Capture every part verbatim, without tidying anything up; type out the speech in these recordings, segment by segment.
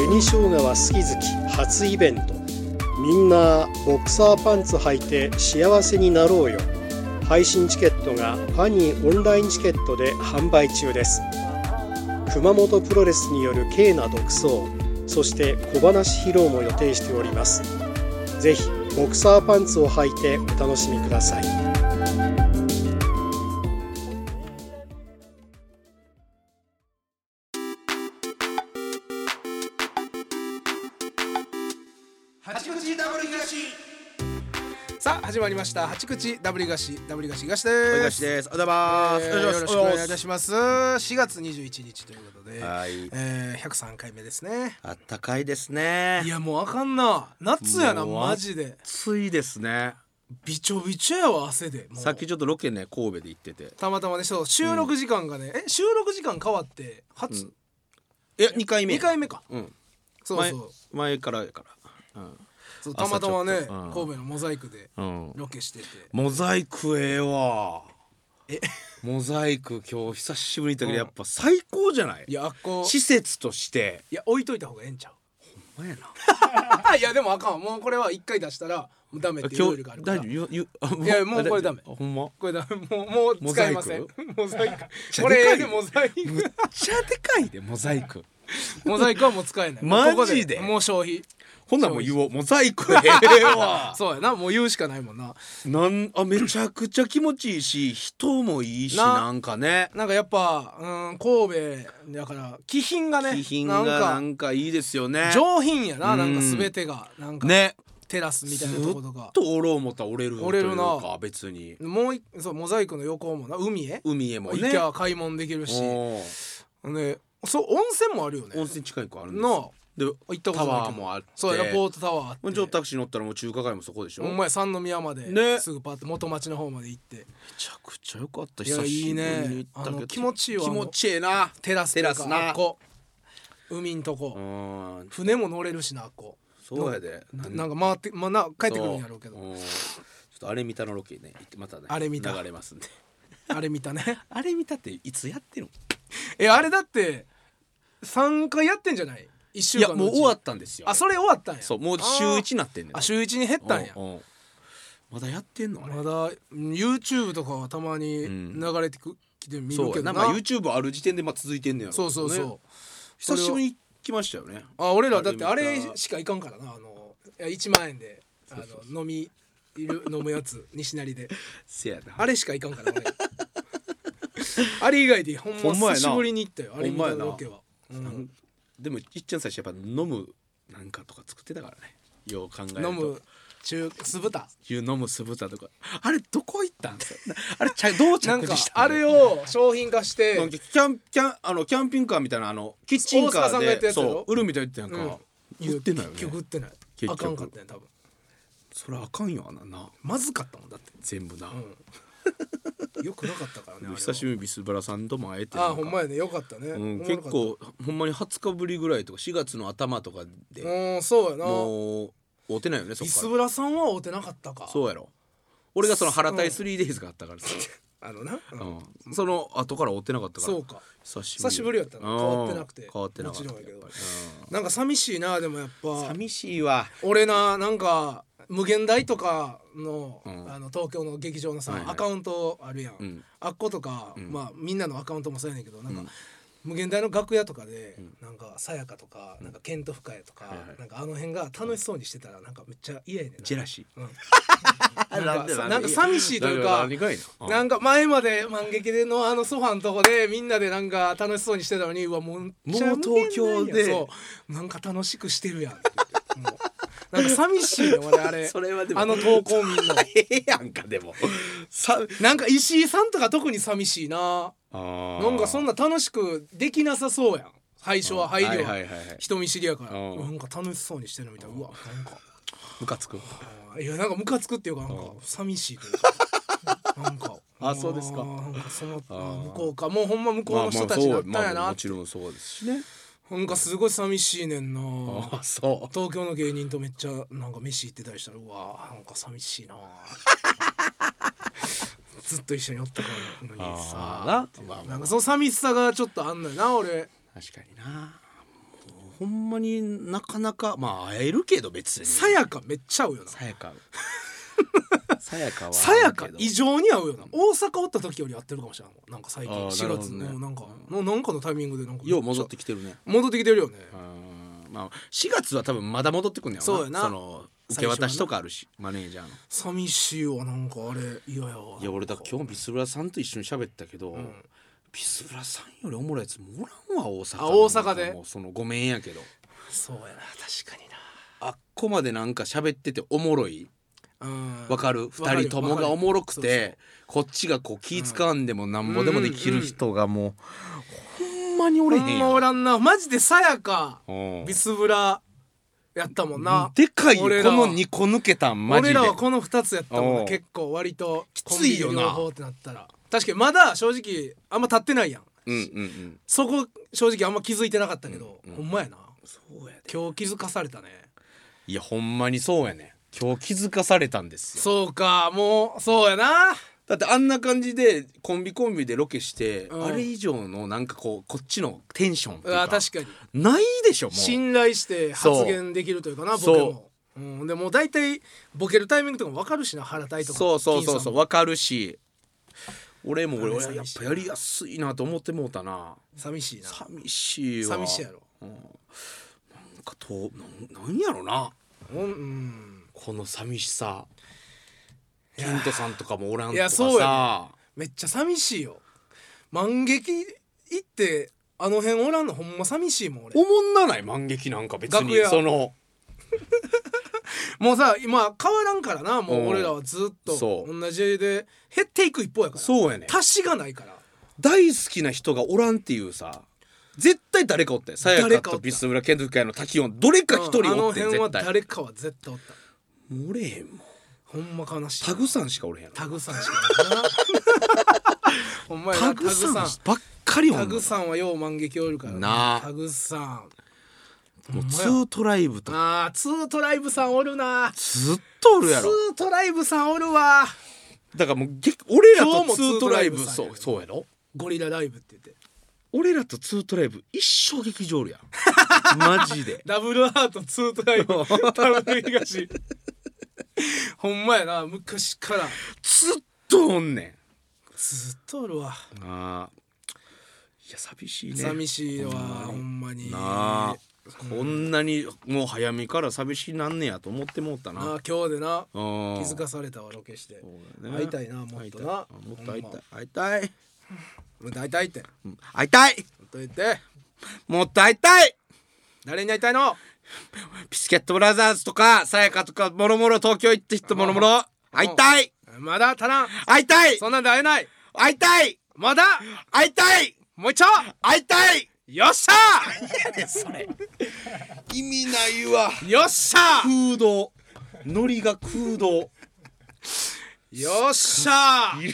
紅生姜は好き好き初イベント。みんなボクサーパンツ履いて幸せになろうよ。配信チケットがファニーオンラインチケットで販売中です。熊本プロレスによる軽な独走、そして小話披露も予定しております。ぜひボクサーパンツを履いてお楽しみください。 八口ダブル東。さあ始まりました八口ダブル東。ダブル東東です。 東です。おはようございます、 えー、よろしくお願いいたします。しがつにじゅういちにちということで、 はい、 えー、ひゃくさんかいめですね。 あったかいですね。 いやもうあかんな、夏やなマジで。 暑いですね。 びちょびちょやわ汗で。もうさっきちょっとロケね神戸で行ってて、 たまたまね、そう収録時間がね、うん、え収録時間変わって初、うん、 いやにかいめにかいめか、 うん、 そうそう前、前からやから、うん、 そうたまたまね、うん、神戸のモザイクでロケしてて、うん、 モザイクええわ。 えモザイク今日久しぶりに行ったけど、やっぱ最高じゃない。 いやこう施設としていや置いといた方がええんちゃう。 ほんまやな。 いやでもあかん、もうこれはいっかい出したらダメっていうルールがあるから。 大丈夫。いやもうこれダメ。 ほんまこれダメ。もうもう使えません。モザイクこれでモザイクむっちゃでかいでモザイクモザイクはもう使えない。 マジでここでもう消費。 ほんならもう言おう。モザイクええわ。 そうやな、もう言うしかないもんな。 なんあめちゃくちゃ気持ちいいし、人もいいし、な, なんかね、 なんかやっぱ、うん、神戸だから気品がね、 気品がなんかいいですよね。 上品やな、なんか全てがなんかね、テラスみたいなとことか。 ずっと折ろう思ったら折れる。 折れるな。 別にもうそうモザイクの横もな、海へ海へもね行きゃ買い物できるし、ね、そう温泉もあるよね。 温泉近い子あるんですよ。で行ったことないけどタワーもあって、 そうやな、ポートタワーあって、 ちょっとタクシー乗ったらもう中華街もそこでしょ。 お前三宮まで、ね、すぐパッと元町の方まで行って、めちゃくちゃ良かった。 久しぶりに行ったけど、いいね、気持ちいいわ。 気持ちいいな。 テラステラスな、 こ海んとこ、船も乗れるしな、こそうやで、 なんか回って、まあ、な帰ってくるんやろうけど、ちょっとあれ見たのロケね行ってまたね、 あれ見た流れますんで。 あれ見たね。 あれ見たっていつやってるの？ えあれだってさんかいやってんじゃない？いっしゅうかんのうち。 いやもう終わったんですよ。 あ、それ終わったんや。 そう、もう週いちになってんねん。 あ、週いちに減ったんや。 うんうん、まだやってんの？あれまだ YouTube とかはたまに流れてく、うん、来て見るけどな。 なんか YouTube ある時点でまあ続いてんねやろ。 そうそうそう、ね、 久しぶりに来ましたよね。 あ、俺らだってあれしかいかんからな。あのいやいちまんえんであのそうそうそう飲みいる飲むやつ西成でせやな、 あれしかいかんから俺。あれ以外でほんま久しぶりに行ったよ。あれ見たロケは、うん、 でもいっちゃん最初やっぱ飲むなんかとか作ってたからね。よう考えると飲む中酢豚飲む酢豚とか、あれどこ行ったんあれどう着地したの？あれを商品化してキャンキャンあのキャンピングカーみたいなあのキッチンカーでそう売るみたいってなんか、うん、売ってないよね。 結局売ってない。あかんかったね多分。 それあかんよあんなな。 まずかったもんだって全部な、 うん、よくなかったからね。 久しぶりにビスブラさんとも会えて、 あほんまやね、よかったね、 うん、結構ほんまにはつかぶりぐらいとかしがつの頭とかで、 うん、そうやな。 もう会うてないよね。そっからビスブラさんは会うてなかったか。 そうやろ。俺がその原田 スリーデイズがあったからさ、 うん、あのな、 うん、その後から会うてなかったから。 そうか、久しぶり久しぶりやったな。変わってなくて変わってなかった。 もちろんやけど、うん、なんか寂しいな。でもやっぱ寂しいわ。 俺な、なんか無限大とか の,、うん、あの東京の劇場のさ、はいはい、アカウントあるやん、うん、あっことか、うん、まあみんなのアカウントもそうやねんけど、なんか、うん、無限大の楽屋とかで、うん、なんかさやかとか、なんかケント深谷とか、うん、なんかあの辺が楽しそうにしてたらなんかめっちゃ嫌やねん。 ジェラシー、 うん、なんかなんか寂しいというか、なんか前まで満劇でのあのソファのとこでみんなでなんか楽しそうにしてたのに、うわもう東京でそうなんか楽しくしてるやんって言って、もうなんか寂しいの俺あれ。 それはでもあの投稿みんなええやんか。でもさなんか石井さんとか特に寂しいな。あなんかそんな楽しくできなさそうやん。最初は入りは人見知りやから、なんか楽しそうにしてるみたいな。うわなんかムカつく。 いやなんかムカつくっていうか、なんか寂しいというかなんかあそうですか。 なんかその向こうか、もうほんま向こうの人たちだったんやなって、まあまあ、 もちろんそうですしね。 なんかすごい寂しいねんな。 あそう。 東京の芸人とめっちゃなんか飯行ってたりしたら、うわなんか寂しいなずっと一緒におったからのにさ、なんかその寂しさがちょっとあんのよな俺。 確かにな。 ほんまになかなかまあ会えるけど別にさやかめっちゃ合うよな。 さやかさやかはさやか異常に合うよな。大阪おった時より会ってるかもしれないもん。なんか最近しがつのなんかのなんかのタイミングでなんかよう戻ってきてるね。 戻ってきてるよね。 まあしがつは多分まだ戻ってくんねやろな。 そうやな。 その受け渡しとかあるしマネージャーの。 寂しいわなんかあれ嫌やわ。 いや俺だ今日ビスブラさんと一緒に喋ったけど、うん、ビスブラさんよりおもろいやつもおらんわ大阪。 あ大阪で。 もうそのごめんやけど。 そうやな確かにな。 あっこまでなんか喋ってておもろい。わかるふたりともがおもろくてこっちがこう気使わんでもなんぼでもできる人がもう、うんうん、ほんまにおれへんやん。 ほんまおらんなマジでさやかビスブラやったもんな。 でかいよこのにこ抜けたんマジで。 俺らはこのふたつやったもんな。結構割ときついよな両方ってなったら確かにまだ正直あんま経ってないやん、 うんうんうん、 そこ正直あんま気づいてなかったけど、 うんうん、 ほんまやな。 そうやで今日気づかされたね。 いやほんまにそうやね。今日気づかされたんですよ。 そうかもうそうやな。 だってあんな感じでコンビコンビでロケして、 うん、 あれ以上のなんかこうこっちのテンションっていうか、 あ確かにないでしょ。もう信頼して発言できるというかなボケも、うん、でもう大体ボケるタイミングとかも分かるしな腹たいとか。 そうそうそうそう分かるし俺も俺はやっぱやりやすいなと思ってもうたな。 寂しいな。 寂しいわ。 寂しいやろ、 うん、なんかとな ん, なんやろな、 うんうん、 この寂しさ。ケントさんとかもおらんとかさ。 いやそうや、ね、めっちゃ寂しいよ。万劇行ってあの辺おらんのほんま寂しいもん俺。 おもんなない万劇なんか別にそのもうさ今変わらんからな。もう俺らはずっと同じで減っていく一方やから。 そうやね。 足しがないから。 大好きな人がおらんっていうさ絶対誰かおったよ。さやかとビスブラケント界の滝音どれか一人おって、うん、 あの辺は絶対誰かは絶対おった。 おれへんもんほんま悲しい。 タグさんしかおれへん。 タグさんしかおれへんなほんまやな。 タグさんばっかりおんの。 タグさんはよう万劇おるからな。 タグさんもうツートライブとか。あーツートライブさんおるな。 ずっとおるやろ。 ツートライブさんおるわ。 だからもう俺らとツートライブそうそうやろ。 ゴリラライブって言って俺らとツートライブ一生劇場おるやんマジでダブルアートツートライブダブル東ほんまやな。昔からずっとおんねん。 ずっとおるわ。 あいや寂しいね。 寂しいわほんまに。 なあ、うん、こんなにもう早めから寂しいなんねやと思ってもったな。 あ今日でな気づかされたわロケして、ね、会いたいなもっとな。 もっと会いたい会いたいもっと会いたいって、 うん、会いたいもっと言ってもっと会いたい。 誰に会いたいの。 ビスケットブラザーズとかさやかとかもろもろ東京行って人もろもろ会いたい。 まだ足らん。 会いたい。 そんなんで会えない。 会いたい。 まだ会いたい。 もう一丁会いたい。 よっしゃー。いやねそれ意味ないわ。 よっしゃ空洞ノリが空洞。 よっしゃー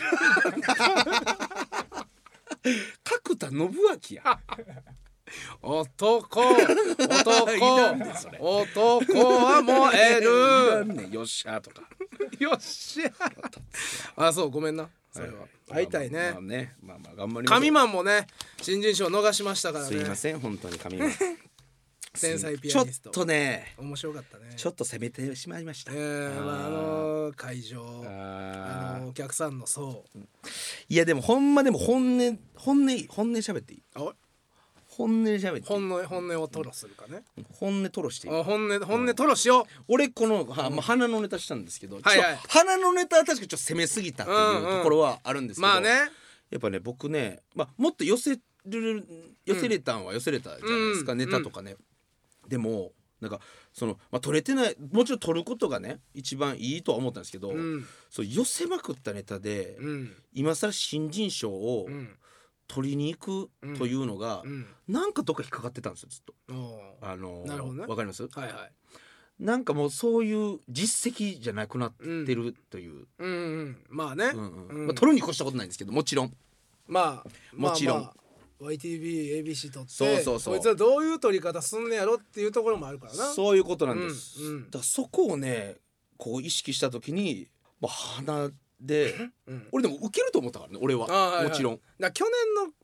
角田信明や男男男は燃えるね、よっしゃーとかよっしゃーあそうごめんなそれは、はい、会いたいね。 まあね、まあまあ頑張りましょう。 神マンもね新人賞逃しましたからね。 すいません本当に神マン天才ピアニストちょっとね面白かったね。 ちょっと攻めてしまいました。 えー、あまあ、あの会場あのお客さんの層いやでもほんまでも本音本音本音喋っていい。あ本音で喋って本音本音を吐露するかね。 本音吐露していい。 あ本音本音吐露しよう。 俺この、はまあ、鼻のネタしたんですけど、 はいはい、 鼻のネタは確かちょっと攻めすぎたっていうところはあるんですけど、 うんうん、まあねやっぱね僕ね、まあ、もっと寄せる寄せれたんは寄せれたじゃないですか、うん、ネタとかね、うん、でもなんかその、まあ、取れてないもちろん取ることがね一番いいとは思ったんですけど、うん、そう寄せまくったネタで、うん、今更新人賞を、うん取りに行くというのが、うん、なんかどっか引っかかってたんですよずっと。あのー、なるほどね。わかります？はいはい。なんかもうそういう実績じゃなくなってるという。 うん、うんうん、まあね。うんうん、まあ、取るに越したことないんですけどもちろん。 まあもちろん。 まあまあ、ワイティービー、エービーシー 取ってそうそうそうこいつはどういう取り方すんねやろっていうところもあるからな。 そういうことなんです。うんうん、だからそこをねこう意識した時に、まあ、鼻で、うん、俺でも受けると思ったからね俺は、はいはい、もちろん。 だ去年の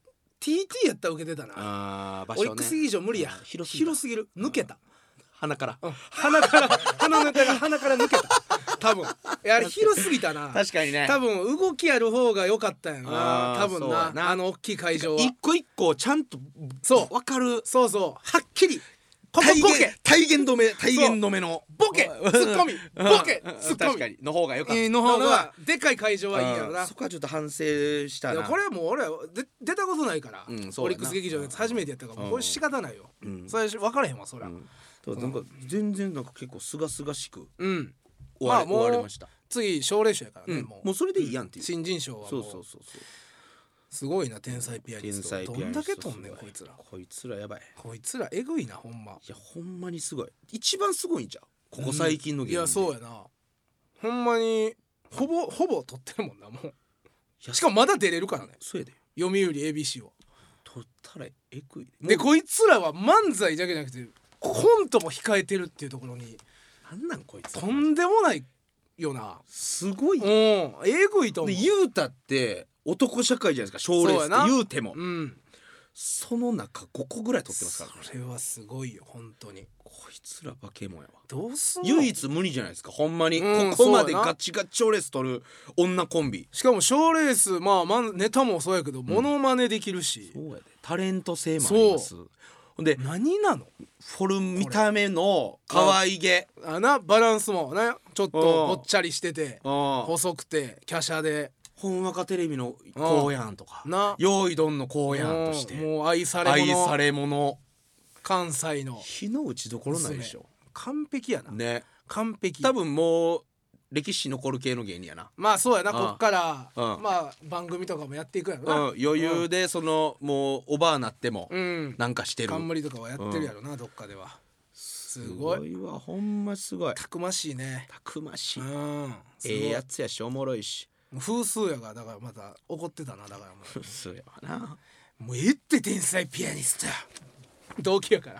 ティーティー やったら受けてたな。 あ場所ね、 オリックス劇場無理や、 広すぎ広すぎる、抜けた、 鼻から、 うん、鼻から鼻の中が鼻から抜けた多分。いやあれ広すぎたな。 確かにね、 多分動きある方が良かったんやな多分そうやな、 な、あの大きい会場は一個一個ちゃんとそう分かる、 そうそうはっきりここ体ボケ体言止め体言止めのボケツッコミボケツッコ確ミかにの方が良かった、 の方がでかい会場はいいやろな。 そこはちょっと反省したな。 いやこれはもう俺はで出たことないから、 うんそうやなオリックス劇場のやつ初めてやったから、もうこれ仕方ないよ、 うんそれ分からへんわそりゃ、 うんだからなんか全然なんか結構すがすがしくうん終わ,、 まあもう終わりました。 次奨励賞やからね、 うんもうもうそれでいいやんっていう、 新人賞はもうそうそうそうそうすごいな天才ピアニ天スト才ピアニストどんだけとんねんこいつらこいつらやばい。 こいつらえぐいなほんま。 いやほんまにすごい、一番すごいんじゃんここ最近の芸人で、 いやそうやなほんまにほぼほぼ取ってるもんなもう。 いやしかもまだ出れるからねそうやで、 読売 エービーシー を。 取ったらえぐいでもうこいつらは漫才だけじゃなくてコントも控えてるっていうところになんなんこいつとんでもないよな。 すごいうんえぐいと思う。 で言うたって男社会じゃないですか賞レースって言うてもうんその中ごこぐらい取ってますから、ね、 それはすごいよ本当に。 こいつら化け物やわ。 どうすんの唯一無二じゃないですかほんまに、 うんここまでそうやなガチガチ賞レース取る女コンビ。 しかも賞レースまあまあネタもそうやけどモノマネできるし、 そうやでタレント性もあります。ほんで何なのフォルム見た目の可愛げあなバランスもねちょっとぽっちゃりしててほ細くて華奢でんわかテレビのこうやんとかな用意どんのこうやんとしてもう愛され愛者され者関西の日の打ちどころないでしょ完璧やな、 ね。 完璧。 多分もう歴史残る系の芸人やな。 まあそうやな、 うんこっからうんまあ番組とかもやっていくやろうん、 な、 余裕でそのもうおばあなってもうんなんかしてる。 冠とかはやってるやろな、どっかでは。すごいすごいわほんますごい。 たくましいね。 たくましい。 うんすごいええやつやしおもろいし。 風数やがだからまた怒ってたな。だからもうそうやわな。 もうええって天才ピアニストや同期やから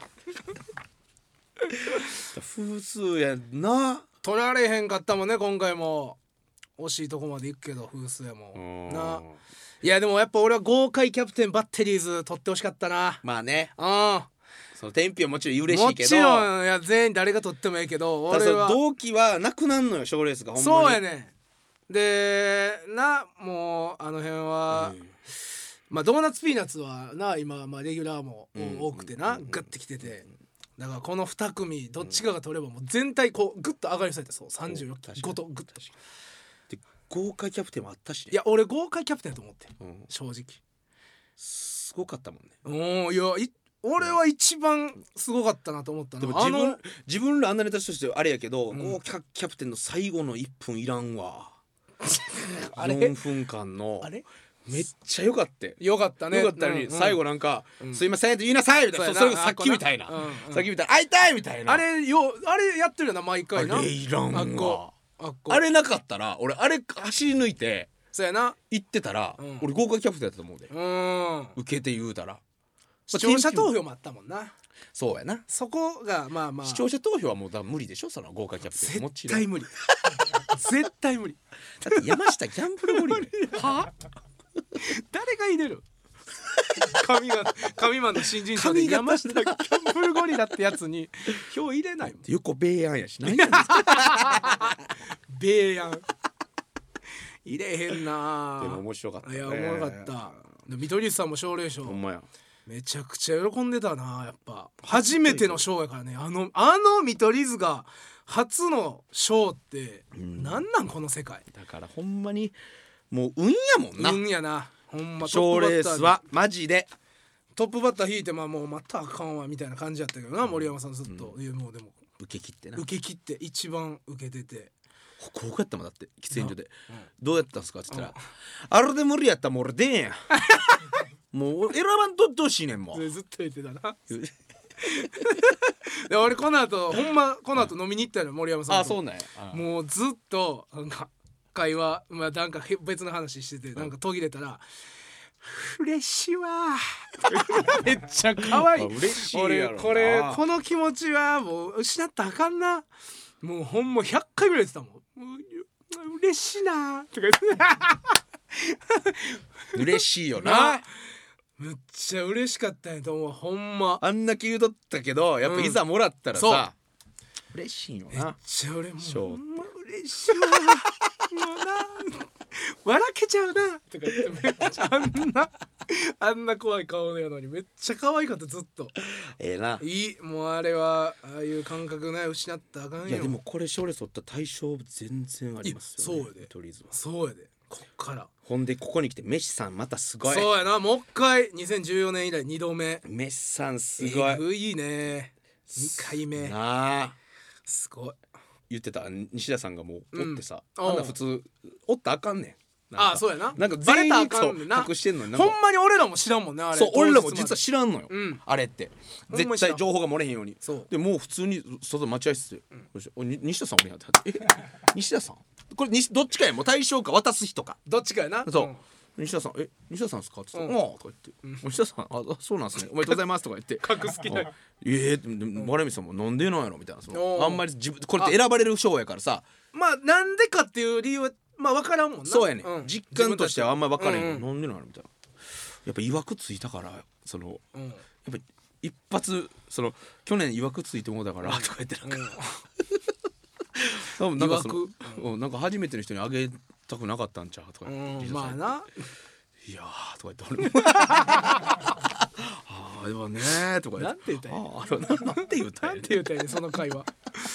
風数やな。 取られへんかったもんね今回も。惜しいとこまで行くけど風数やもんな。いやでもやっぱ俺は豪快キャプテンバッテリーズ取ってほしかったな。 まあね。 あその天日はもちろん嬉しいけど。 もちろんいや全員誰が取ってもいいけどただ俺はその同期はなくなんのよ賞レースがほんまに。 そうやね。でなもうあの辺は、 うんまあドーナツピーナッツはな今まあレギュラーもうん多くてな、 うんガッてきてて、だからこのに組どっちかが取ればもう全体こうグッと上がりそうやった。そうさんじゅうよん確かにごとグッと。 で豪華キャプテンもあったしね。 いや俺豪快キャプテンやと思ってる、 うん正直。 すごかったもんね。 おーいやい俺は一番すごかったなと思ったな。 でも自分あの自分らあんなネタとしてあれやけど、 うん豪華キャプテンの最後のいっぷんいらんわ。 あれよんぷんかんのあれめっちゃよかったよ。 よかったね。 よかったのに、 うんうん最後なんか、 うんすいませんって言いなさいみたいな。 そうやなそれがさっきみたいな。 あこなうんうんさっきみたいな。会いたいみたいな。 あれよあれやってるよな毎回な。 あれいらんあっこわ。 あっこあれなかったら、俺あれ走り抜いてそうやな。 行ってたら、 うん俺豪華キャプテンやったと思うで。 うん受けて言うたら。 視聴者投票もあったもんな。 そうやな。 そこがまあまあ視聴者投票はもうだ無理でしょその豪華キャプテン。もちろん絶対無理絶対無理だって山下ギャンブル無理は誰が入れる神が神マンの新人賞で神が山下ギャンブルゴリラってやつに票入れないもん。 横米安やし何やねんベーヤン入れへんな。 でも面白かったね。 いやおもろかった。で見取り図さんも奨励賞ほんまや。 めちゃくちゃ喜んでたな。やっぱ初めての賞やからね。あのあの見取り図が初の賞ってうんなんなんこの世界。 だからほんまにもう運やもんな。 うんやなほんま。 賞レースはマジでトップバッター引いてまあもうまたあかんわみたいな感じやったけどな、森山さんずっと、いやもうでも受け切ってな。 受け切って一番受けてて、 こうやったもんだって喫煙所でうんどうやったんすかって言ったらあれで無理やったらもう俺出んやもう選ばんとってほしいねんもうそれずっと言ってたなで俺この後ほんまこの後飲みに行ったよ森山さんと。 あそうなんや。 もうずっとなんか会話、まあ、なんかへ別の話しててなんか途切れたら「嬉しいわ」めっちゃ可愛い。 嬉しいやろな。 俺これこの気持ちはもう失ったらあかんな。もうほんまひゃっかいぐらい言ってたもん。もう嬉しいなとか言って嬉しいよなな。 めっちゃ嬉しかったんやと思うほんま。 あんだけ言うとったけどやっぱいざもらったらさ、うん、嬉しいよな。 めっちゃ俺もうほんま嬉しいわもうな笑けちゃうなとか言ってめっちゃあんなあんな怖い顔やのにめっちゃ可愛かったずっと。 ええな。 いいもうあれはああいう感覚ね失ったらあかんよ。 いやでもこれ賞レース取った対象全然ありますよね。 そうやで見取り図は。 そうやでこっからほんでここに来てメッシさんまたすごい。 そうやなもう一回にせんじゅうよねん以来にどめメッシさんすごい。 えぐいねにかいめなあすごい言ってた西田さんがもうおってさ、 うん、 あんな普通おったらあかんねん。 ああそうやな。 なんかバレたらあ全員かんねんな。 隠してんのにほんまに俺らも知らんもんねあれ。 そう俺らも実は知らんのよ、 うん、 あれってほんまに知らん絶対情報が漏れへんように。 そうでもう普通に外待合室で、うん、おに西田さんおれへんやってえ西田さんこれにどっちかやもう対象か渡す人かどっちかやな。 そう、 うん西田さんえ西田さんですかって言って、 うんああとか言って、うん、西田さんあそうなんですねおめでとうございますとか言って隠す気ない。 ええー、丸見さんもなんでなんやろみたいなそおのあんまり自分これって選ばれる賞やからさまあなんでかっていう理由はまあ分からんもんな。 そうやね、 ん、 実感としてはあんまり分からへん、 うんうん、 なんでなんやろみたいなやっぱいわくついたからその、 うん、 やっぱ一発その去年いわくついてもうだから、うん、とか言ってなんか、うん、多分なんかその、うん、なんか初めての人にあげたくなかったんちゃうとか言って、 うん、まあないやーとか言って俺もああでもねーとか言ってなんて言ったんやああなんて言ったんやなんて言ったんやその会話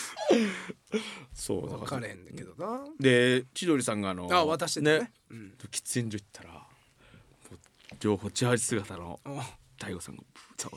そう分かれへんだけどな。 で千鳥さんがあのあ渡してたね、 うん、喫煙所行ったら両方チャージ姿の大悟さんが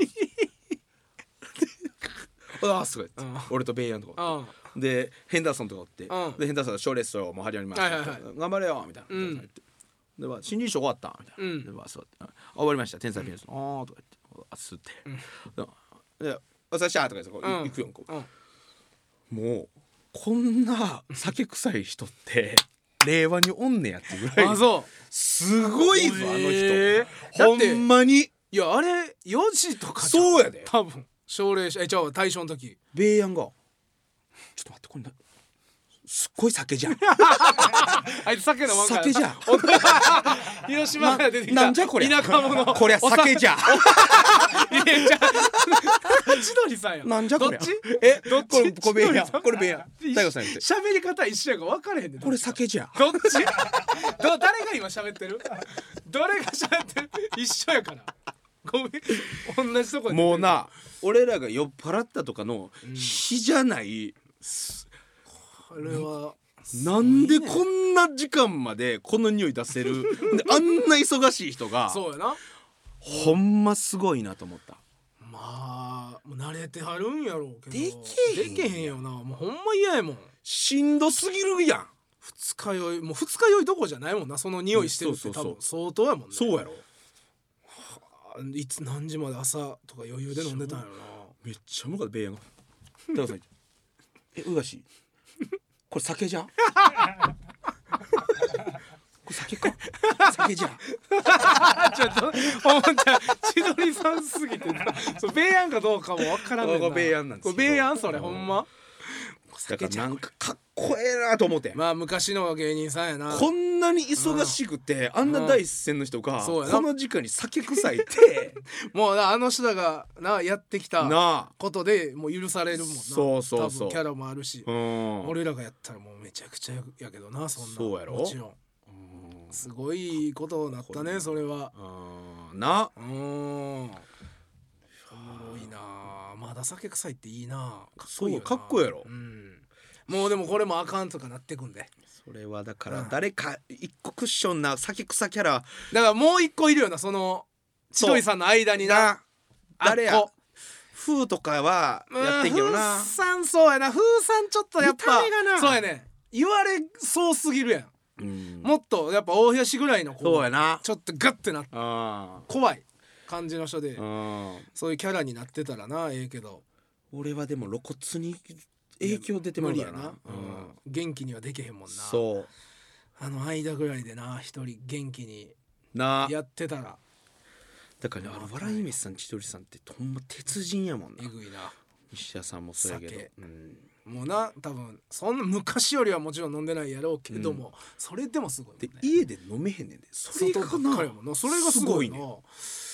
ああすごい、うん、俺とベイヤンとかでヘンダーソンとかおって、うん、でヘンダーソンが賞レースをもう始まりました、はいはいはい、頑張れよみたいな、うん、で新人賞終わったみたいな、うん、で座ってあ終わりました天才ピアニスト、うん、ああとか言ってあ吸って、うん、でおさしゃーとか言ってこう、うん、行くよこう、うん、もうこんな酒臭い人って令和におんねやってぐらいあそうすごいぞあの人、 えー、ほんまにいやあれよじとかそうやで多分奨励者えじゃあ大賞の時ベイヤンがちょっと待ってこれなすっごい酒じゃんあいつ酒のまんか酒じゃん広島から出てきたなんじゃこれ田舎者こりゃ酒じゃんいやじゃ千鳥さんやなんじゃこれどっちえどっちこれこれベイヤンこれベイヤン大悟さん言って喋り方一緒やから分かれへんねんこれ酒じゃんどっちど誰が今喋ってる誰が喋ってる一緒やからごめん同じとこでもうな俺らが酔っ払ったとかの日じゃない、うん、 これはなんでこんな時間までこの匂い出せるであんな忙しい人がそうやなほんますごいなと思った。 まあもう慣れてはるんやろうけどでけへんでけへんよなもうほんま嫌やもんしんどすぎるやん二日酔いもう二日酔いどころじゃないもんなその匂いしてるって多分相当やもんねそうやろいつ何時まで朝とか余裕で飲んでたんやろなめっちゃうまかったベイヤンがだからさえうがしこれ酒じゃんこれ酒か酒じゃんちょっとほんと千鳥さんすぎてなそうベイヤンかどうかもわからんねんなこれベイヤンなんですよこれベイヤンそれほんまだからなんかかっこええなと思ってまあ昔の芸人さんやなこんなに忙しくてあんな第一線の人がこの時間に酒臭いってもうなあの人らがなやってきたことでもう許されるもんなそうそうそう多分キャラもあるし、うん、俺らがやったらもうめちゃくちゃやけどなそんなそうやろもちろんすごいことになったねそれはなうんおもろいなまだ酒臭いっていいなかっこいいよなかっこいいやろ、 うん、もうでもこれもあかんとかなってくんでそれはだから誰か一個クッションな酒臭キャラだからもう一個いるよなその千鳥さんの間にな誰や風とかはやってんけどな風さんそうやな風さんちょっとやっぱそうやね言われそうすぎるやん、うん、もっとやっぱ大東ぐらいの子そうやなちょっとガッてなって怖い感じの人でそういうキャラになってたらなええけど俺はでも露骨に影響出てもらうからな、うん、 元気にはできへんもんなそうあの間ぐらいでな一人元気になやってたらだからねあの笑い飯さん千鳥さんってほんま鉄人やもんなえぐいな西田さんもそうやけど、 うん、もうな多分そんな昔よりはもちろん飲んでないやろうけども、うん、それでもすごいもんねで家で飲めへんねんでそれがなそれがすごいな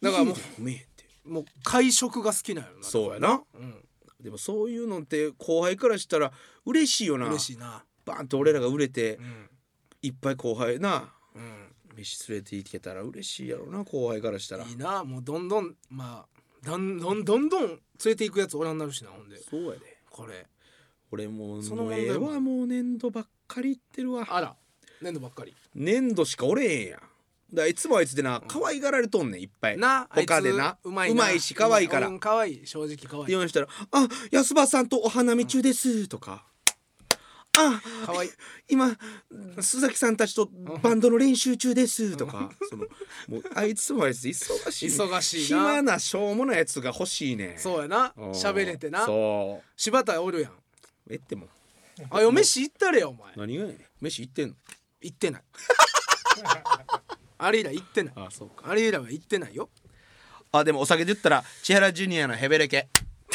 だからもううめえってもう会食が好きなのな。 そうやな、 うん、 でもそういうのって後輩からしたら嬉しいよな。 嬉しいな。 バーンと俺らが売れて、 うん、 いっぱい後輩な、 うん、 飯連れて行けたら嬉しいやろな後輩からしたら。 いいな。もうどんどんまあどんどんどんどん連れて行くやつおらんなるしな。ほんでそうやで。 これ俺もうそのもうええわ、もう粘土ばっかり言ってるわ。 あら粘土ばっかり粘土しかおれへんやん。だからいつもあいつでな可愛がられとんねんいっぱいな。 他でなうまいな、 うまいし可愛いから、 うん、可愛い正直可愛い。 言わんしたら「あ安葉さんとお花見中です」とか「あ可愛い今須崎さんたちとバンドの練習中です」とかそのもうあいつもあいつ忙しい忙しいな。 暇なしょうもないやつが欲しいねん。 そうやな。 うん喋れてな。 そう柴田おるやん。 えってもあよ飯行ったれよお前。 何がやねん飯行ってんの。 行ってないあれ以来行ってない。 あそうか。 あれ以来は行ってないよ。 あでもお酒で言ったら千原ジュニアのヘベレケ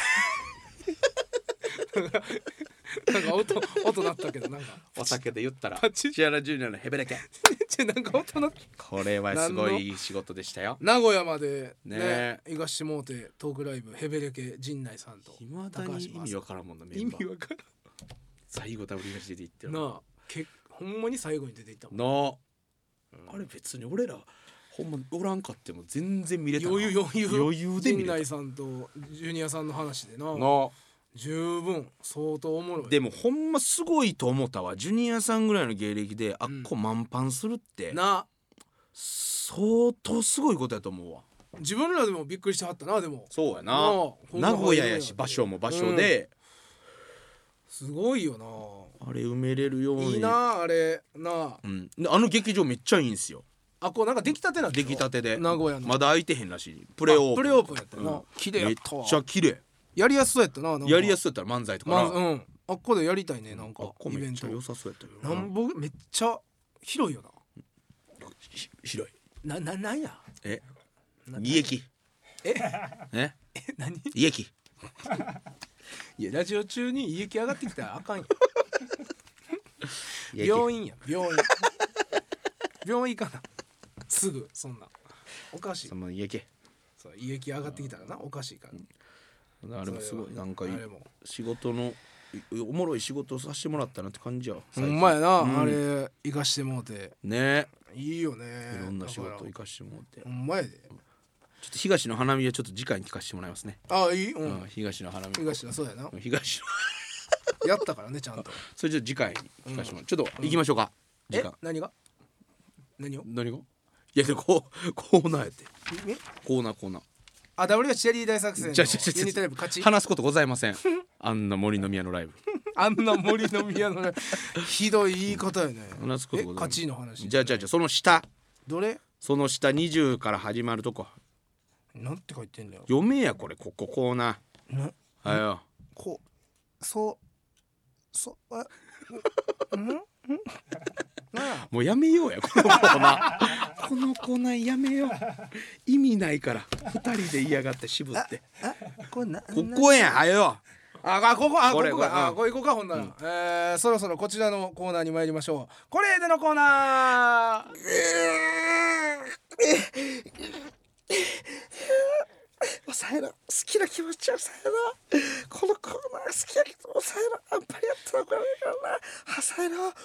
なんか音音鳴ったけどなんかお酒で言ったらパチッ千原ジュニアのヘベレケちょなんか音鳴った。 これはすごい仕事でしたよ。 名古屋までねね行かしてもうてトークライブヘベレケ陣内さんといまだに意味わからんもんなメ意ンバー味わから最後ダブリ東出て行ってるんなあ。けほんまに最後に出ていったもん。 なあ、うん、あれ別に俺らほんまおらんかっても全然見れたな。 余裕余裕余裕で見れた陣内さんとジュニアさんの話でなな。 十分相当おもろい。 でもほんますごいと思ったわ。ジュニアさんぐらいの芸歴であっこ満帆するってな相当すごいことやと思うわ。 自分らでもびっくりしてはったな。でもそうやな、 なあ名古屋やし場所も場所で、 すごいよあれ埋めれるようにないいなあれなあ。 うん、あの劇場めっちゃいいんすよ。 あこうなんか出来たてなん出来たてで名古屋のまだ開いてへんらしい。プレオープンプレオープンやったよな、 うん、 綺麗やったわ。 めっちゃ綺麗。 やりやすそうやったな。なんかやりやすそうやったら漫才とかな、 まあ、うんあっこでやりたいね。なんかあっこイベントめっちゃ良さそうやったよなんぼめっちゃ広いよひ広い。 ななななんやえな家木えええ何家木いやラジオ中に家気上がってきたらあかんや家木病院や病院病院行かなすぐそんなおかしいそ。の家木そう家気上がってきたらなおかしいから、 あれもすごいなんかいいあれも仕事のいおもろい仕事をさせてもらったなって感じや。 ほんまやな、 うんあれ行かしてもうてねいいよね。 いろんな仕だから事行かしてもらって、 ほんまやで。 ちょっと東の花見はちょっと次回に聞かせてもらいますね。 あいいうん、 うん、東の花見東はそうやな東のやったからねちゃんと。 それじゃあ次回に聞かせてもらう、ちょっと行きましょうか、時え間何が何を何がいやでこうコーナーやってえコーナーコーナーあ ダブリューエイチ チェリー大作戦のじゃあじゃあじゃあユニットライブ勝ち。 話すことございませんあんな森の宮のライブあんな森の宮のねひどい言い方よね。 話すことえございません。 勝ちの話。 じゃあじゃあじゃあその下どれその下にじゅうから始まるとこなんて書いてんだよ。 読めやこれここコーナなーはよこそうそえんんなあもうやめようやこのコーナーこのコーナーやめよう意味ないからふたりで嫌がって渋ってあこれなここやんはよああここあここれこかあここれ行こうかほんなら、うん、えー、そろそろこちらのコーナーに参りましょう。これでのコーナー抑えろ好きな気持ちは抑えろこのコーナー好きやけど抑えろあんまりやったらこれからな抑えろ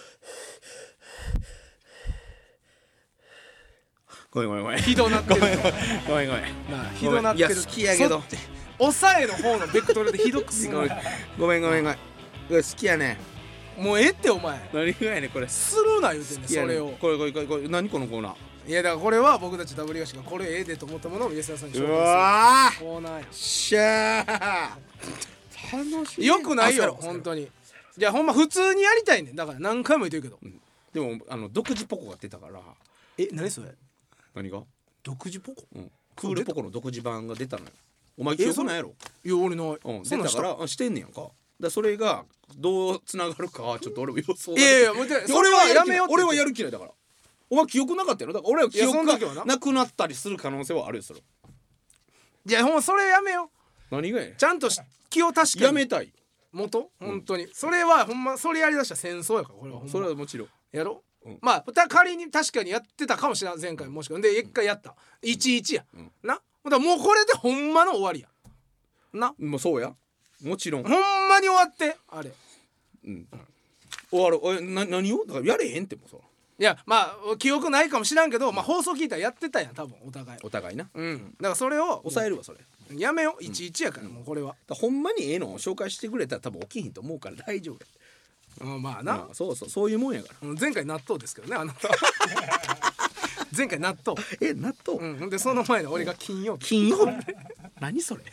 ごめんごめんごめんひどなってるごめんごめんごめんごめんなあひどなってる。 いや好きやけどそ抑えの方のベクトルでひどくするごめんごめんごめんごめんこれ好きやねもうええってお前何がやねんこれするな言うてんねんそれを。 これこれこれこれ何このコーナーいやだからこれは僕たちダブリュー東がこれええでと思ったものを宮下さんに紹介するわーコーナーや。 しゃー楽しいよくないよあそうや本当に。いやほんま普通にやりたいねんだから何回も言ってるけど、 でもあの独自ポコが出たからえ何それ何が独自ポコ。 うんクールポコの独自版が出たのよ。お前記憶ないやろ。 いや俺ない、 うん、 そんなんした出たからあしてんねやんか。だからそれがどうつながるかはちょっと俺も予想いやいやもうで俺はやめようって俺はやる気ないだから。お前記憶なかったやろ。だから俺は記いや憶その時はながなくなったりする可能性はあるよそれ。 いやほんまそれやめよ何がやねんちゃんとし気を確かにやめたい。 元本当に、それはほんまそれやりだしたら戦争やからこれはほんまそれはもちろん。 やろ、 うんまあた仮に確かにやってたかもしれない前回もしくはで一回やったいちいちや、 うんなだからもうこれでほんまの終わりやな。 もうそうやもちろんほんまに終わってあれ、 うん、終わるおいな何をだからやれへんってもうさいやまあ記憶ないかもしらんけど、まあ、放送聞いたらやってたやん多分お互いお互いな、 うん、だからそれを抑えるわそれやめよういちいちやから、うん、もうこれはだほんまにええのを紹介してくれたら多分起きひんと思うから大丈夫。 うん、まあな、 うん、そうそうそういうもんやから、 うん、前回納豆ですけどねあなた前回納豆え納豆、 うん、でその前の俺が金曜日金曜日何それ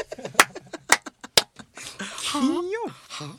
金曜日は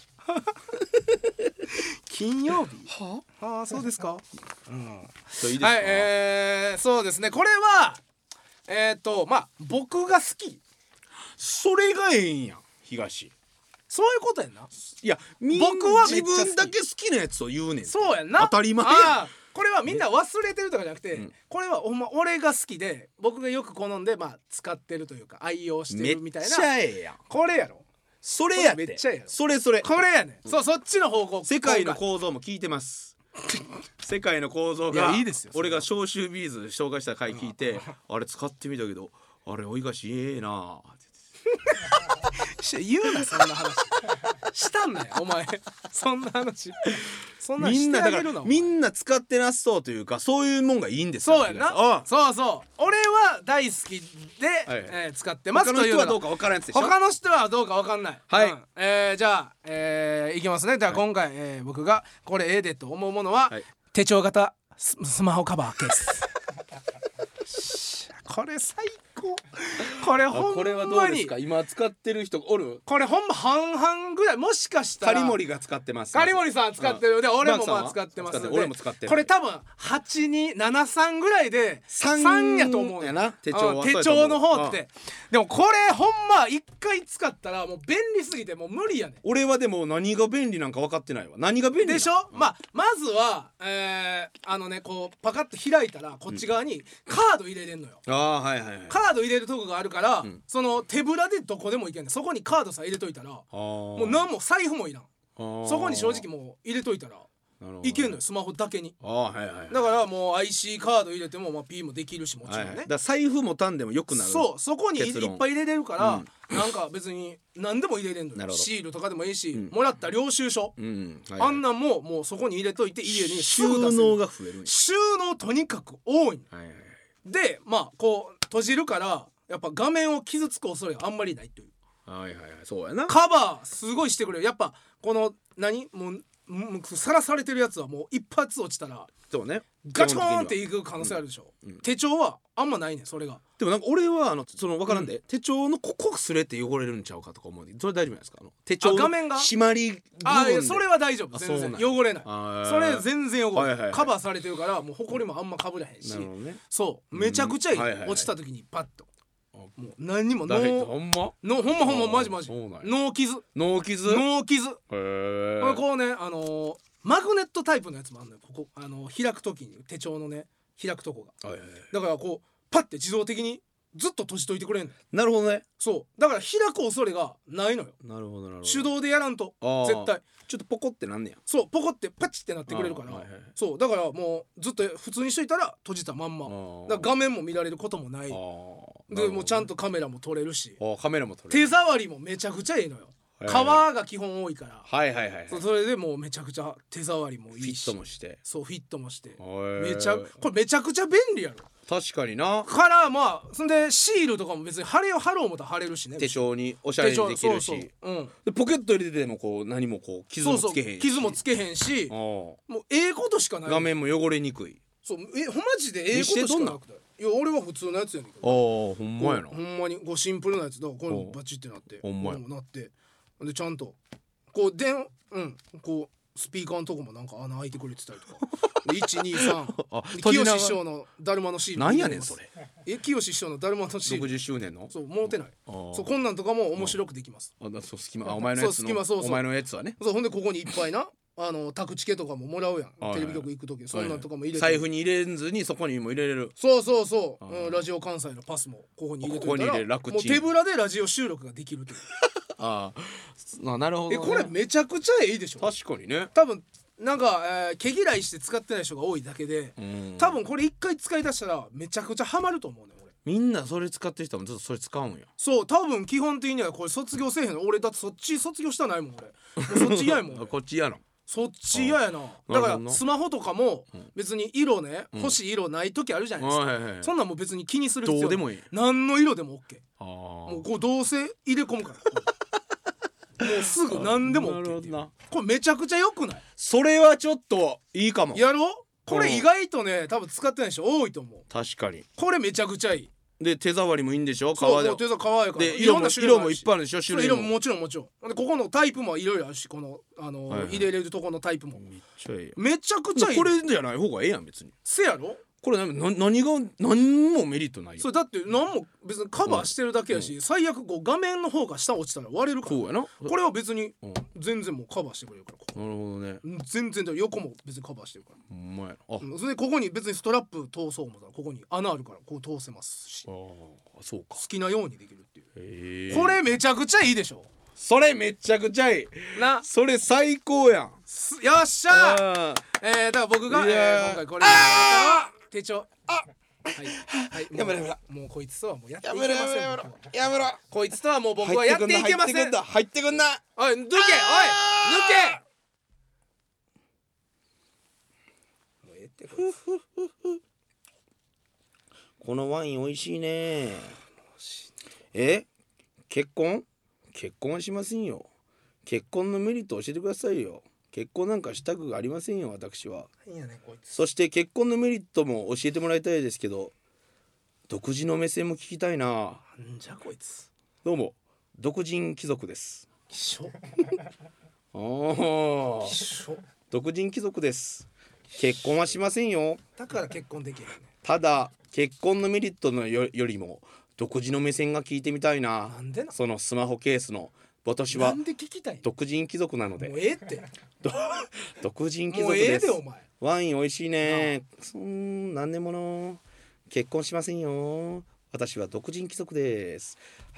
金曜日はああそうですか、うん、 そういいですか、 はいえー、そうですねこれはえっ、ー、とまあ僕が好きそれがええんやん東そういうことやんな。 いや僕はめっちゃ好き自分だけ好きなやつを言うねん。 そうやんな当たり前やあこれはみんな忘れてるとかじゃなくて、うん、これはほんま俺が好きで僕がよく好んでまあ使ってるというか愛用してるみたいなめっちゃええやんこれやろそれやってめっちゃええやろそれそれこれやねん、うん、そうそっちの方向世界の構造も聞いてます世界の構造がいいですよ俺が消臭ビーズ紹介した回聞いてあれ使ってみたけどあれおいがしええな言うなそんな話したんだよお前そんな話そんなしてあげるのみんな使ってなそうというかそういうもんがいいんですよ。 そうやなああそうそう俺は大好きで、はいえー、使ってます他の人はどうか分からんやつでしょ。 他の人はどうか分かんない、 はいうんえー、じゃあ、えー、いきますね。じゃあ今回、はいえー、僕がこれええでと思うものは、はい、手帳型 ス, スマホカバーケースこれ最高これほんまにこれはどうですか今使ってる人おるこれほんま半々ぐらいもしかしたらカリモリが使ってますカリモリさん使ってるで俺もまあ使ってますよ俺も使ってるこれ多分はちにななさんぐらいでさんやと思うやな手帳は手帳の方ってでもこれほんま一回使ったらもう便利すぎてもう無理やねん。 俺はでも何が便利なんか分かってないわ。何が便利でしょ、うん、まあまずはえー、あのねこうパカッと開いたらこっち側にカード入れれんのよ、うん、 あはいはいはいカード入れるとこがあるから、うん、その手ぶらでどこでもいけんねん。そこにカードさえ入れといたらもう何も財布もいらんそこに正直もう入れといたらいけんのよスマホだけにあ、はいはいはい、 だからもう アイシー カード入れても、まあ、P もできるしもちろんね、はいはい、だから財布もたんでもよくなるそうそこにいっぱい入れれるから、うん、なんか別に何でも入れれんのよシールとかでもいいし、うん、もらった領収書、うんはいはい、あんなんももうそこに入れといて家にすぐ出せる収納が増える収納とにかく多い、はいはいはい、でまあこう閉じるからやっぱ画面を傷つく恐れがあんまりないというはいはいはいそうやなカバーすごいしてくれるやっぱこの何もうさらされてるやつはもう一発落ちたらそうねガチコーンっていく可能性あるでしょ、うんうん、手帳はあんまないねそれがでもなんか俺はあのその分からんで、うん、手帳のここすれて汚れるんちゃうかとか思うそれ大丈夫なんですかあの手帳の画面が締まり部分であそれは大丈夫全然汚れないそれ全然汚れない、はいはいはい、カバーされてるからもう埃もあんまかぶらへんし、ね、そうめちゃくちゃいい、うんはいはいはい、落ちた時にパッともう何にもノーほんまのほんまほんまマジマジノー傷ノー傷ノー傷へえこうねあのー、マグネットタイプのやつもあるのよここあのー、開く時に手帳のね開くとこが、はいはいはい、だからこうパッて自動的にずっと閉じといてくれんの。 なるほどね。 そうだから開く恐れがないのよ。 なるほどなるほど。 手動でやらんと絶対ちょっとポコってなんねや。 そうポコってパチってなってくれるから、はいはい、そうだからもうずっと普通にしといたら閉じたまんまだから画面も見られることもないでもうちゃんとカメラも撮れるしあカメラも撮れる手触りもめちゃくちゃいいのよ。皮が基本多いからはいはいはい、はい、 それでもうめちゃくちゃ手触りもいいしフィットもしてそうフィットもしてめちゃこれめちゃくちゃ便利やろ。 確かにな。 からまあそんでシールとかも別に貼れよ貼ろう思ったら貼れるしね。 手帳におしゃれにできるしそうそう、うん、でポケット入れててもこう何もこう傷もつけへんしそうそう傷もつけへんしもうええことしかない。 画面も汚れにくい。 そうえほんまじでええことしかなくていや俺は普通のやつやねんけどああほんまやなほんまにごシンプルなやつだからこれバチってなってほんまやなってでちゃんとこうでんうんこうスピーカーのとこもなんか穴開いてくれてたりとかいちにさん清志師匠のだるまのシールなんやねんそれえ清志師匠のだるまのシールろくじゅっしゅうねんのそうもうてないそうこんなんとかも面白くできます。 あだそう隙間お前のやつのそうそうそうお前のやつはねそうほんでここにいっぱいなあのタクチケとかももらうやんテレビ局行く時そんなんとかも入れて財布に入れずにそこにも入れれるそうそうそう、うん、ラジオ関西のパスもここに入れといたらもう手ぶらでラジオ収録ができるというああなるほど、ね、 えこれめちゃくちゃいいでしょ。 確かにね多分なんか、えー、毛嫌いして使ってない人が多いだけで多分これ一回使い出したらめちゃくちゃハマると思うね俺。 みんなそれ使ってる人もずっとそれ使うんや。 そう多分基本的にはこれ卒業せえへんの。俺だってそっち卒業したないもん俺。もうそっち嫌やもん俺。 こっち嫌なの。 そっち嫌やな。だからスマホとかも別に色ね、欲しい色ない時あるじゃないですか、 はいはいはい、 そんなんもう別に気にする必要どうでもいい。 何の色でも OK。 あもうこうどうせ入れ込むからもうすぐ何でも OK っていう。これめちゃくちゃ良くない？ それはちょっといいかも。 やろう。これ意外とね多分使ってない人多いと思う。 確かにこれめちゃくちゃいい。 で手触りもいいんでしょ。 そう革でもう手触り革やからで色も色もいっぱいあるでしょ。種類も色ももちろんもちろん。でここのタイプもいろいろあるし、このあの、はいはい、入れれるとこのタイプもめっちゃいい。 めちゃくちゃいい。 これじゃない方がええやん別に。 せやろ。 これ何何が何もメリットないよ。 それだって何も別にカバーしてるだけやし、うん、最悪こう画面の方が下落ちたら割れるから。 そうやな。 これは別に全然もうカバーしてくれるから。 なるほどね。 全然横も別にカバーしてるから。 ほんまや。あ、 それでここに別にストラップ通そうもさ、ここに穴あるからこう通せますし。 ああ、そうか。 好きなようにできるっていう。 へえ。 これめちゃくちゃいいでしょ。 それめちゃくちゃいいな。 それ最高やん。 よっしゃー。えー、だから僕が、えー、今回これ手帳。あ、はいはい。 やめろやめろ。 もうこいつとはもうやっていけません。やめろやめろやめろ。 こいつとはもう僕はやっていけません。 入ってくんな。 おい抜け、おい抜け。もうええってこいつ。 このワイン美味しいね。え？結婚？結婚はしませんよ。結婚のメリット教えてくださいよ。結婚なんかしたくありませんよ私は。 いやねこいつ。 そして結婚のメリットも教えてもらいたいですけど、独自の目線も聞きたいな。 なんじゃこいつ。 どうも独人貴族です。 きしょ。 ああ。 きしょ。 独人貴族です。結婚はしませんよ。 だから結婚できるね。 ただ結婚のメリットの よ, よりも独自の目線が聞いてみたいな。 なんでな。 そのスマホケースの私は独人貴族なので。 もうええって。 独人貴族です。もうええでお前。 ワイン美味しいね。そん何年もの。結婚しませんよ。私は独人貴族です。はい。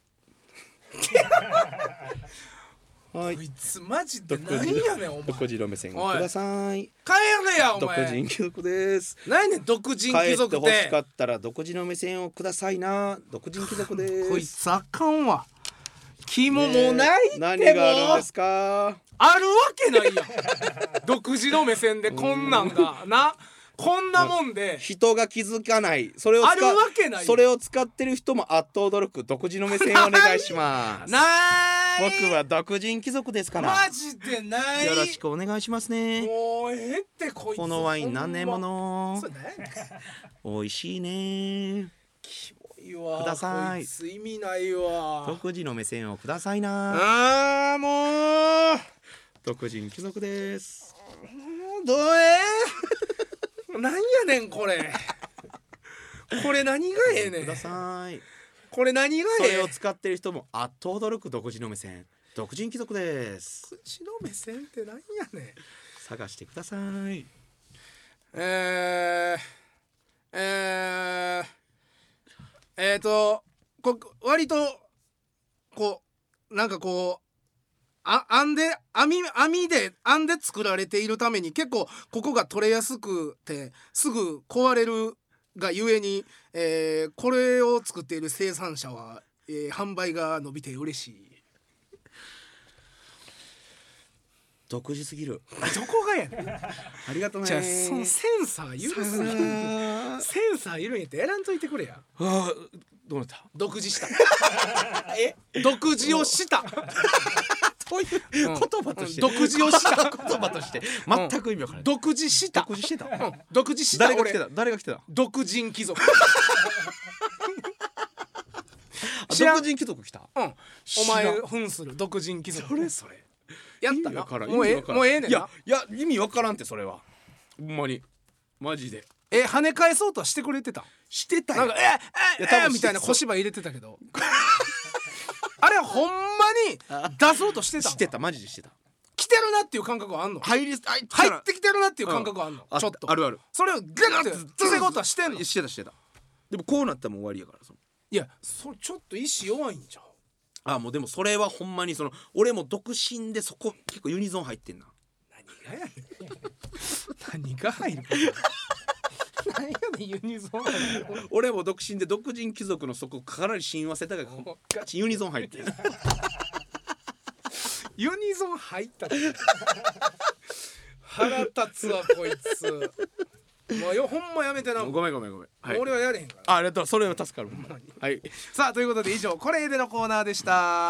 はい。こいつマジで何やねんお前。 独自の目線をください。 帰れやお前。 独人貴族です。 何やねん独人貴族って。 帰って欲しかったら独自の目線をくださいな。独人貴族です。 こいつあかんわ。気ももないっても。 何があるんですか。 あるわけないやん。独自の目線でこんなんがな。こんなもんで人が気づかない。それを使あるわけない。 それを使ってる人もあっと驚く。独自の目線をお願いします。 ない。 僕は独人貴族ですから。 マジでない。 よろしくお願いしますね。 もうええってこいつ。 このワイン何年もの。美味しいね。 キモいわ。 ください。 こいつ意味ないわ。 独自の目線をくださいな。 あーもう独人貴族です。 どうえなんやねんこれ。これ何がええねん。 ください。 これ何がええ。 それを使ってる人もあっと驚く独自の目線。独人貴族です。 独自の目線って何やねん。 探してください。 えー、えー、えーとこ割とこうなんかこうあ編んで網網で編んで作られているために結構ここが取れやすくてすぐ壊れるがゆえに、えー、これを作っている生産者は、えー、販売が伸びて嬉しい。 独自すぎる。 どこがやねん。 ありがとうね。 じゃあそのセンサーいるすぎる。センサーいるんやってやらんといてくれや。 ああどうなった。 独自した。え独自をした。 そういう言葉として、 うん、独自をした言葉として全く意味わからない。 独自した。 独自してた。 うん、独自した。 誰が来てた。誰が来てた。 独人貴族。 独人貴族来た。 うん。お前扮する独人貴族。 それそれ。 やったな。 もうえもうええねんな。 いやいや意味わからんってそれは。ほんまにマジで。 え跳ね返そうとはしてくれてた。 してたよ。なんかええええみたいな小芝居入れてたけど。あれほんまに出そうとしてた。 してたマジでしてた。 来てるなっていう感覚はあんの。 入り入ってきてるなっていう感覚はあんの。ちょっとあるある。 それをグッて防ごうとはしてんの。 してたしてた。でもこうなったらもう終わりやから。 いやそれちょっと意志弱いんじゃん。 あもうでもそれはほんまにその俺も独身でそこ結構ユニゾン入ってんな。 何がやねん。何が入る。 何やねんユニゾン俺も独身で独人貴族の底かなり親和性高いガチユニゾン入ってるユニゾン入ったって腹立つわこいつもうよほんまやめてな。 ごめんごめんごめん、はい、 俺はやれへんから。 あありがとう、それは助かる。はい。 さあということで以上これでのコーナーでした。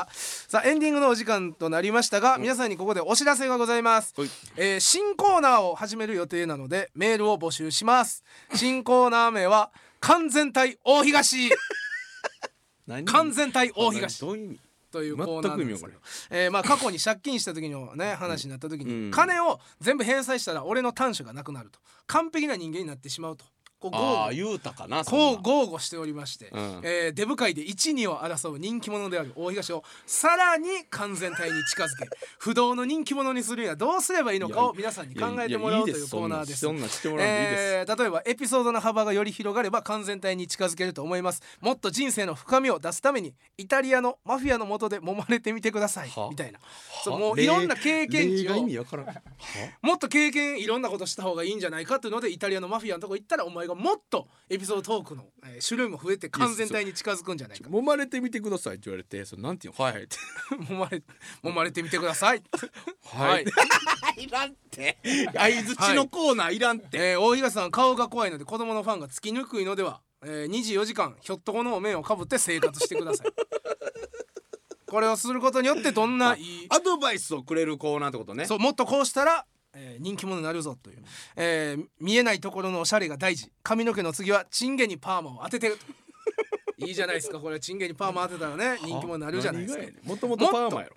さあエンディングのお時間となりましたが、皆さんにここでお知らせがございます。えー、新コーナーを始める予定なのでメールを募集します。新コーナー名は完全体大東完全体大東どういう意味というコーナーなんですけど、えー、まあ過去に借金した時のね話になった時に、うん、金を全部返済したら俺の短所がなくなると、完璧な人間になってしまうとこうああ言うたかな、 こう豪語しておりまして、うん、えー、デブ界でいちにを争う人気者である大東をさらに完全体に近づけ不動の人気者にするにはどうすればいいのかを皆さんに考えてもらおうというコーナーです。えー、例えばエピソードの幅がより広がれば完全体に近づけると思います。もっと人生の深みを出すためにイタリアのマフィアの下で揉まれてみてくださいみたいな、そうもういろんな経験値をもっと経験いろんなことした方がいいんじゃないかというので、イタリアのマフィアのとこ行ったらお前がもっとエピソードトークの、えー、種類も増えて完全体に近づくんじゃないか。 揉まれてみてくださいって言われて、それなんていうの、はいはいって揉まれ揉まれてみてくださいはい、いらんって相づちのコーナーいらんって、 はい、えー、大東さん顔が怖いので子供のファンがつきにくいのでは、えー、にじゅうよじかんひょっとこのお面をかぶって生活してくださいこれをすることによってどんないいアドバイスをくれるコーナーってことね。 そう、もっとこうしたらえー、人気者になるぞという、えー、見えないところのおしゃれが大事、髪の毛の次はチンゲにパーマを当ててるいいじゃないですか、これチンゲにパーマ当てたらね人気者になるじゃないですか。 もともとパーマやろ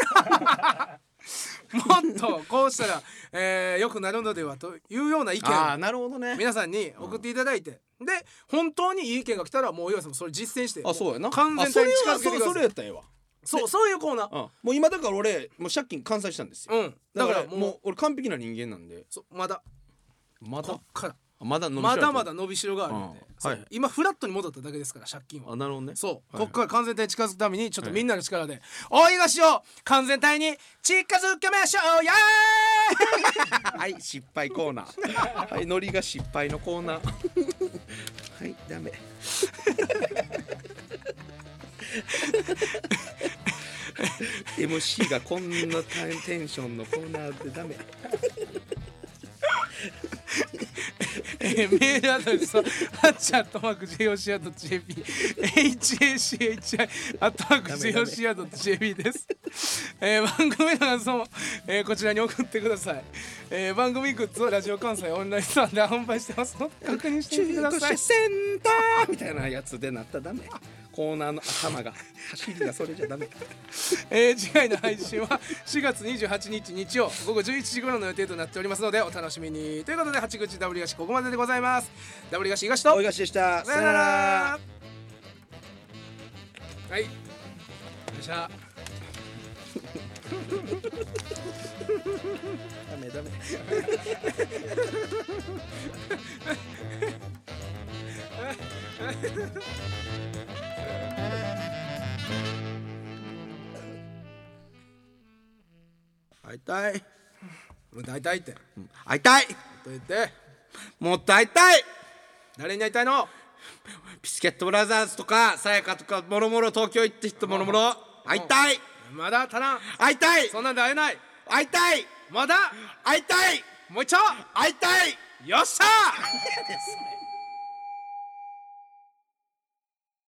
もっとこうしたら、えー、よくなるのではというような意見を、なるほどね、 皆さんに送っていただいて、うん、で本当にいい意見が来たらもう岩井さんもそれ実践して、 あ、そうやな、 完全体に近づけてください。 それやったらええわ。 そう、そういうコーナー、うん、 もう今だから俺もう借金完済したんですよ、うん、だからもう、もう俺完璧な人間なんで、 そまだまだこっからまだ伸びまだまだ伸びしろがあるんで、 うん、はい、 今フラットに戻っただけですから借金は。 あ、なるほどね。 そう、 はい、 こっから完全体に近づくためにちょっとみんなの力で、はい、大東を完全体に近づけましょうやーはい、失敗コーナーはい、ノリが失敗のコーナーはいダメエムシー がこんなテンションのコーナーでダメえー、メールアドレスはハッチアットマーク ジェイオーシーアールドットジェーピー エイチエーシーエイチアイ アットマーク ジェイオーシーアールドットジェーピー です、えー、番組の感想も、えー、こちらに送ってください、えー、番組グッズをラジオ関西オンラインストアで販売してますので確認してみてください。 中古車センターみたいなやつでなったらダメコーナーの頭が走りがそれじゃダメえー、次回の配信はしがつにじゅうはちにち日曜午後じゅういちじ頃の予定となっておりますのでお楽しみに。ということで八口ダブリガシここまででございます。ダブリガシ東と大東でした。 さよなら。はい、よっしゃダメダメ会いたい。 もう会いたいって、 うん、会いたいと言ってもっと会いたい。 誰に会いたいの？ ビスケットブラザーズとかさやかとかもろもろ東京行って人もろもろ会いたい。 まだ足らん。 会いたい。 そんなんで会えない。 会いたい。 まだ会いたい。 もう一丁会いたい。 よっしゃー